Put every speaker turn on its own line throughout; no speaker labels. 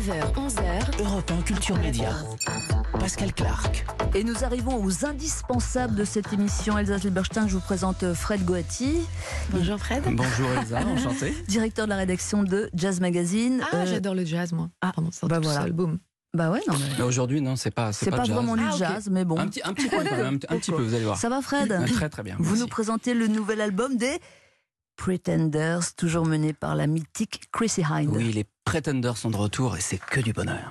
9h, 11h.
Europe 1 Culture Média. Pascal Clark.
Et nous arrivons aux indispensables de cette émission. Elsa Silberstein, je vous présente Fred Goati.
Bonjour Fred.
Bonjour Elsa, enchanté.
Directeur de la rédaction de Jazz Magazine.
J'adore le jazz, moi. Pardon, ça
bah
tout
voilà.
seul, boum.
Bah ouais, non mais...
Mais aujourd'hui, non, c'est pas
C'est pas
jazz.
vraiment du
Ah, ok.
jazz, mais bon.
Un petit peu quand même, un petit peu, vous allez voir.
Ça va Fred?
Très très bien.
Vous
merci.
nous présentez le nouvel album des Pretenders, toujours mené par la mythique Chrissie Hynde.
Oui, les Pretenders sont de retour et c'est que du bonheur.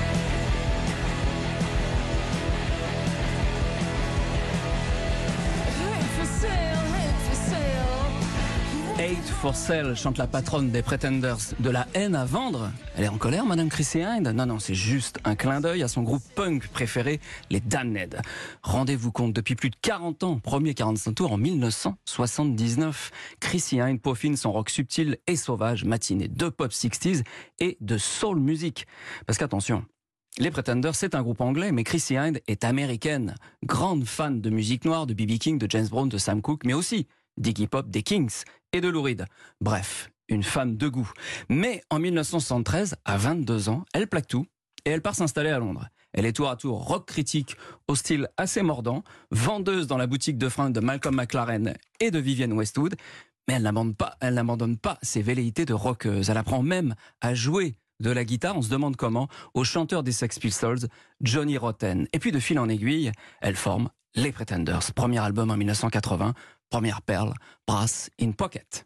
Hate for Sale chante la patronne des Pretenders. De la haine à vendre? Elle est en colère, Madame Chrissie Hynde? Non, c'est juste un clin d'œil à son groupe punk préféré, les Damned. Rendez-vous compte, depuis plus de 40 ans, premier 45 tours en 1979, Chrissie Hynde peaufine son rock subtil et sauvage, matiné de pop 60s et de soul music. Parce qu'attention, les Pretenders, c'est un groupe anglais, mais Chrissie Hynde est américaine. Grande fan de musique noire, de B.B. King, de James Brown, de Sam Cooke, mais aussi d'Iggy Pop, des Kings et de Lou Reed. Bref, une femme de goût. Mais en 1973, à 22 ans, elle plaque tout et elle part s'installer à Londres. Elle est tour à tour rock critique au style assez mordant, vendeuse dans la boutique de fringues de Malcolm McLaren et de Vivienne Westwood, mais elle n'abandonne pas ses velléités de rockeuse. Elle apprend même à jouer de la guitare, on se demande comment, au chanteur des Sex Pistols, Johnny Rotten. Et puis de fil en aiguille, elle forme les Pretenders. Premier album en 1980, première perle, Brass in Pocket.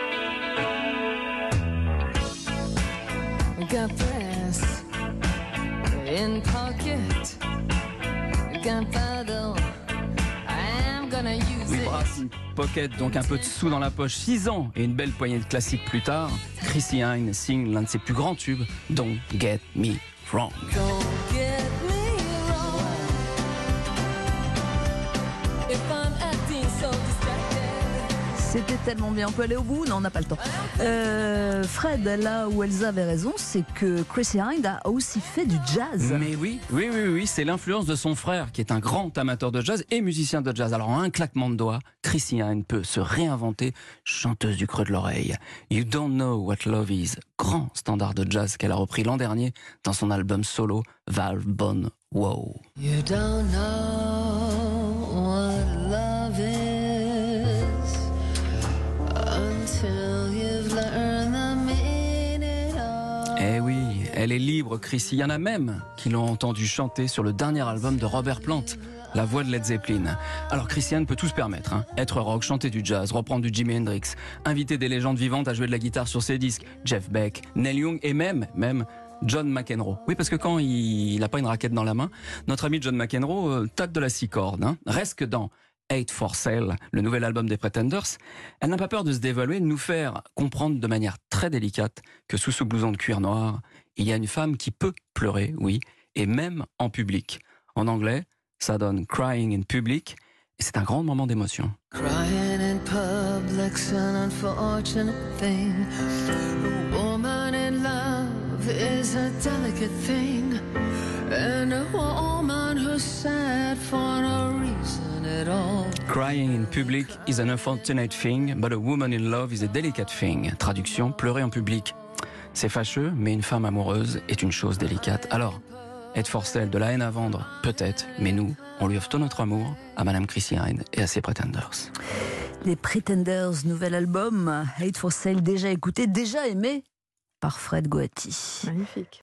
Got brass in pocket. Gunpowder, I'm gonna use
Oui,
it.
Brass in Pocket, donc un peu de sous dans la poche. 6 ans et une belle poignée de classiques plus tard, Chrissie Hynde signe l'un de ses plus grands tubes, Don't Get Me Wrong.
Don't get me wrong. If I'm acting so distracted.
C'était tellement bien. On peut aller au bout? Non, on n'a pas le temps. Fred, là où Elsa avait raison, c'est que Chrissie Hynde a aussi fait du jazz.
Mais oui, c'est l'influence de son frère qui est un grand amateur de jazz et musicien de jazz. Alors en un claquement de doigts, Chrissie Hynde peut se réinventer, chanteuse du creux de l'oreille. You Don't Know What Love Is, grand standard de jazz qu'elle a repris l'an dernier dans son album solo Valve Bone Wow.
You don't know what love is until you've learned the meaning of.
Eh oui, elle est libre, Chrissie. Il y en a même qui l'ont entendu chanter sur le dernier album de Robert Plant, la voix de Led Zeppelin. Alors Chrissie Hynde peut tout se permettre, hein. Être rock, chanter du jazz, reprendre du Jimi Hendrix, inviter des légendes vivantes à jouer de la guitare sur ses disques, Jeff Beck, Neil Young et même John McEnroe. Oui, parce que quand il n'a pas une raquette dans la main, notre ami John McEnroe tâte de la 6 cordes. Hein. Reste que dans Hate for Sale, le nouvel album des Pretenders, elle n'a pas peur de se dévaluer, de nous faire comprendre de manière très délicate que sous ce blouson de cuir noir, il y a une femme qui peut pleurer, oui, et même en public. En anglais, ça donne Crying in Public, et c'est un grand moment d'émotion.
Crying in public's an unfortunate thing. A woman in love is a delicate thing. And a woman who's sad for no reason at all.
Crying in public is an unfortunate thing, but a woman in love is a delicate thing. Traduction, pleurer en public, c'est fâcheux, mais une femme amoureuse est une chose délicate. Alors, Hate for Sale, de la haine à vendre, peut-être, mais nous, on lui offre tout notre amour à Madame Chrissie Hynde et à ses Pretenders.
Les Pretenders, nouvel album, Hate for Sale, déjà écouté, déjà aimé par Fred Goati.
Magnifique.